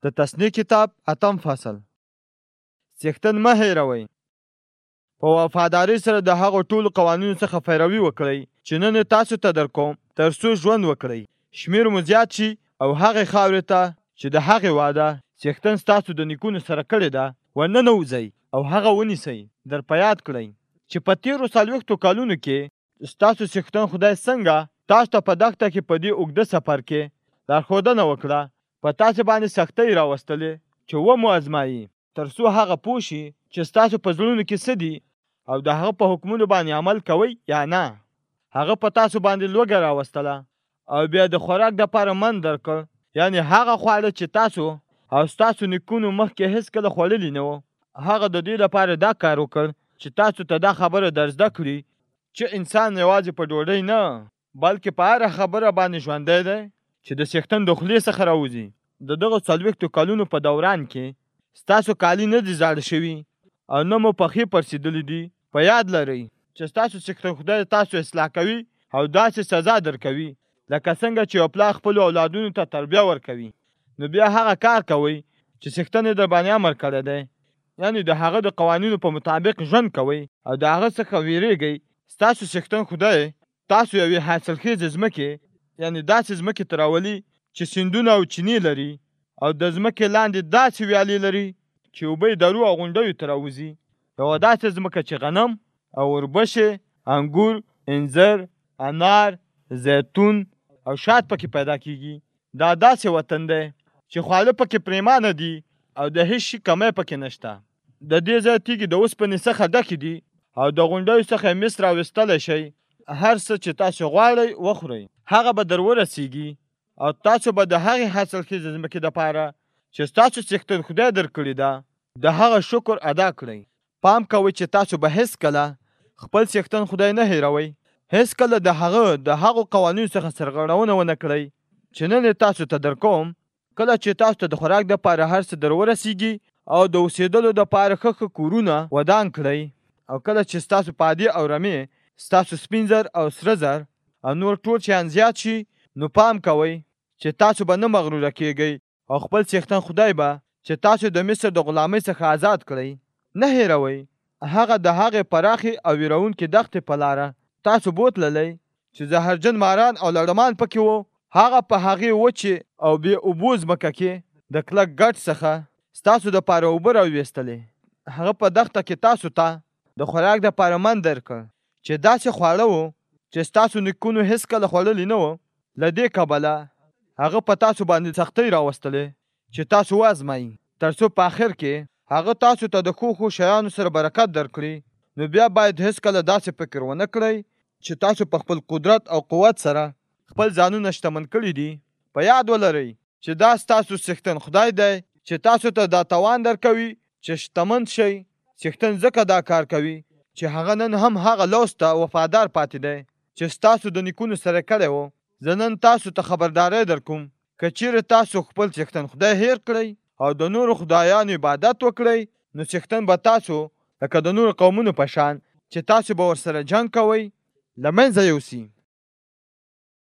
د تثنیه کتاب 8 فصل. څښتن مه هېروئ. په وفادارۍ سره د هغو ټولو قوانینو څخه پیروي وکړئ چې نن تاسو ته درکوم، تر څو ژوند وکړئ. شمیر مو زیات شي او هغې خاورې ته چې د هغې وعده څښتن ستاسو د نیکونو سره کړې ده ورننوځئ او هغه ونیسئ. در په یاد کړئ چې په تېرو 40 کالونو کې ستاسو څښتن خدای څنګه تاسو ته په دښته کې په دې اوږده سفر کې لارښودنه وکړه، په تاسو باندې سختۍ راوستلې چې ومو ازمایي، تر څو هغه پوه شي چې ستاسو په زړونو کې څه دي او د هغه په حکمونو باندې عمل کوئ یا نه. هغه په تاسو باندې لوږه راوستله او بیا د خوراک دپاره من درکړ، یعنې هغه خواړه چې تاسو او ستاسو نیکونو مخکې هېڅکله خوړلي نه وو. هغه د دې لپاره دا کار وکړ چې تاسو ته دا خبره در زده کړي چې انسان یوازې په ډوډۍ نه بلکې په هره خبره باندې ژوندی دی چې د څښتن د خولې څخه راوځي. د دغو 40 کالونو په دوران کې ستاسو کالي نه دي زاړه شوي او نه مو پښې پړسېدلې دي. په یاد لرئ چې ستاسو څښتن خدای تاسو اصلاح کوي او داسې سزا درکوي لکه څنګه چې یو پلار خپلو اولادونو ته تربیه ورکوي. نو بیا هغه کار کوئ چې څښتن یې در باندې امر کړی دی، یعنې د هغه د قوانینو په مطابق ژوند کوئ او د هغه څخه ویریږئ. ستاسو څښتن خدای تاسو یوې حاصلخیزې ځمکې، یعنې داسې ځمکې ته راولي چې سیندونه او چینې لري او د ځمکې لاندې داسې ویالې لري چې اوبه یې درو او غونډیو ته راوځي. یوه داسې ځمکه چې غنم او وربشې، انګور، انځر، انار، زیتون او شات پکې پیدا کیږي. دا داسې وطن دی چې خواړه پکې پریمانه دي او د هیڅ شي کمی پکې نشته. د دې ځای تیږې د اوسپنې څخه ډکې دي او د غونډیو څخه یې مس راویستلی شئ. هر څه چې تاسو غواړئ وخورئ، هغه به در ورسیږي او تاسو به د هغې حاصلخیزې ځمکې دپاره چې ستاسو څښتن خدای درکړې ده د هغه شکر ادا کړئ. پام کوئ چې تاسو به هېڅکله خپل څښتن خدای نه هېروئ. هېڅکله د هغو قوانینو څخه سرغړونه ونه کړئ چې نن تاسو ته درکوم. کله چې تاسو ته د خوراک دپاره هر څه در ورسیږي او د اوسېدلو دپاره ښه کورونه ودان کړئ، او کله چې ستاسو پادې او رمې، ستاسو سپین زر او سره زر او نور ټول شیان زیات شي، نو پام کوئ چې تاسو به نه مغروره کیږئ او خپل څښتن خدای به چې تاسو د مصر د غلامۍ څخه آزاد کړئ نه هېروئ. هغه د هغې پراخې او ویرونکې دښتې په لاره تاسو بوتللی چې زهرجن ماران او لړمان پکې وو. هغه په هغې وچې او بې اوبو ځمکه کې د کلک ګټ څخه ستاسو دپاره اوبه راویستلې. هغه په دښته کې تاسو ته د خوراک دپاره من درکړ چې داسې خواړه وو چې ستاسو نیکونو هېڅکله خوړلي نه وو. له دې کبله هغه په تاسو باندې سختۍ راوستلې چې تاسو وازمایي، تر څو په آخر کې هغه تاسو ته د ښو شیانو سره برکت درکړي. نو بیا باید هېڅکله داسې فکر ونه کړئ چې تاسو په خپل قدرت او قوت سره خپل ځانونه شتمن کړي دي. په یاد ولرئ چې دا ستاسو څښتن خدای دی چې تاسو ته دا توان درکوي چې شتمن شئ. څښتن ځکه دا کار کوي چې هغه نن هم هغه لوست ته وفادار پاتې دی چې ستاسو د نیکونو سره کړی و. زه نن تاسو ته خبرداری درکوم که چیرې تاسو خپل څښتن خدای هیر کړئ او د نورو خدایانو عبادت وکړئ، نو څښتن به تاسو لکه د نورو قومونو په شان چې تاسو به ورسره جنګ کوئ له منځه یوسي.